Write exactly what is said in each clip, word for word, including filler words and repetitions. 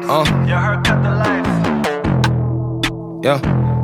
Uh. Your heart cut the life. Yeah.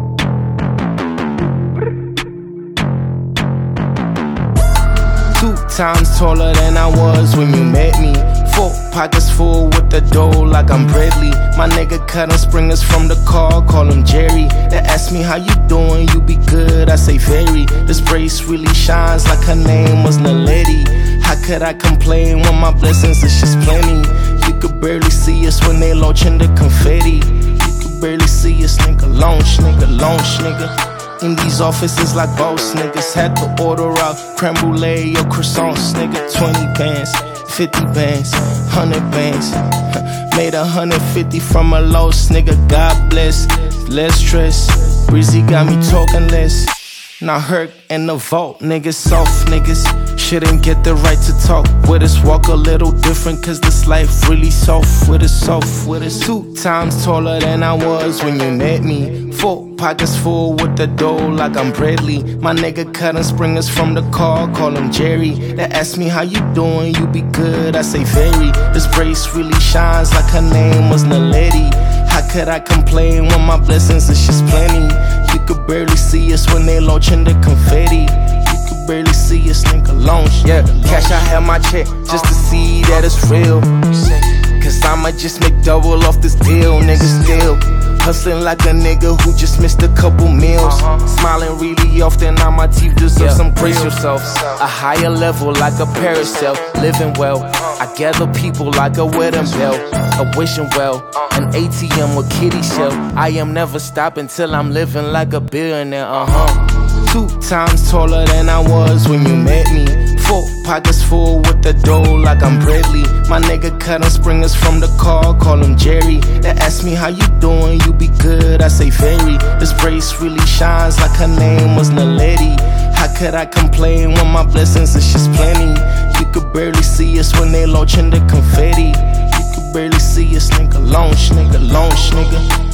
Two times taller than I was when you met me. Four pockets full with the dough like I'm Bradley. My nigga cutting springers from the car, call him Jerry. They ask me how you doing, you be good, I say very. This brace really shines like her name was Naledi. How could I complain when my blessings is just plenty? You could barely see us when they launching the confetti. You could barely see us, nigga, launch, nigga, launch, nigga. In these offices like boss niggas had to order out creme brulee or croissants, nigga. Twenty bands, fifty bands, hundred bands. Made a hundred fifty from a loss, nigga. God bless, less stress. Breezy got me talking less. Now Herc in the vault, niggas soft niggas. Shouldn't get the right to talk with us. Walk a little different, cause this life really soft with us, soft with us. Two times taller than I was when you met me. Four pockets full with the dough like I'm Bradley. My nigga cutting springers from the car, call him Jerry. They ask me how you doing, you be good, I say very. This brace really shines like her name was Naledi. How could I complain when my blessings is just plenty? You could barely see us when they launching the confetti. You could barely see us, nigga, launch. Yeah, cash I have my check just to see that it's real. Cause I'ma just make double off this deal, nigga, still hustling like a nigga who just missed a couple meals. Smiling really often, now my teeth deserve some brace yourself. A higher level like a parasail, living well. I gather people like a wedding bell, a wishing well, an A T M with kitty shell. I am never stopping till I'm living like a billionaire, uh-huh. Two times taller than I was when you met me. Four pockets full with the dough like I'm Bradley. My nigga cutting springers from the car, call him Jerry. They ask me how you doing, you be good, I say very. This brace really shines like her name was Naledi. How could I complain when my blessings is just plenty? You could barely see us when they launching the confetti. You could barely see us, nigga, launch, nigga, launch, nigga.